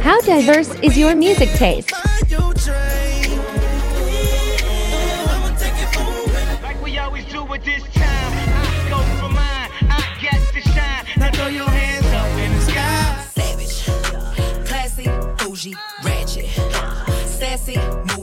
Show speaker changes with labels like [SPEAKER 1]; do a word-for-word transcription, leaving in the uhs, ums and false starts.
[SPEAKER 1] How diverse is your music taste?
[SPEAKER 2] Like we always do at this time, I go for mine, I get to shine. Now throw your hands up in the sky.
[SPEAKER 3] Savage, classy, bougie, ratchet, sassy,